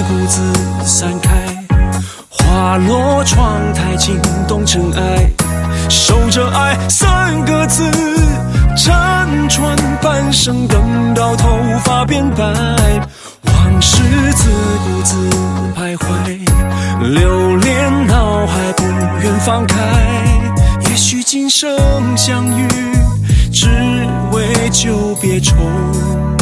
顾自散开，花落窗台惊动尘埃，守着爱三个字，辗转半生，等到头发变白，往事自顾自徘徊，留恋脑海不愿放开，也许今生相遇，只为久别重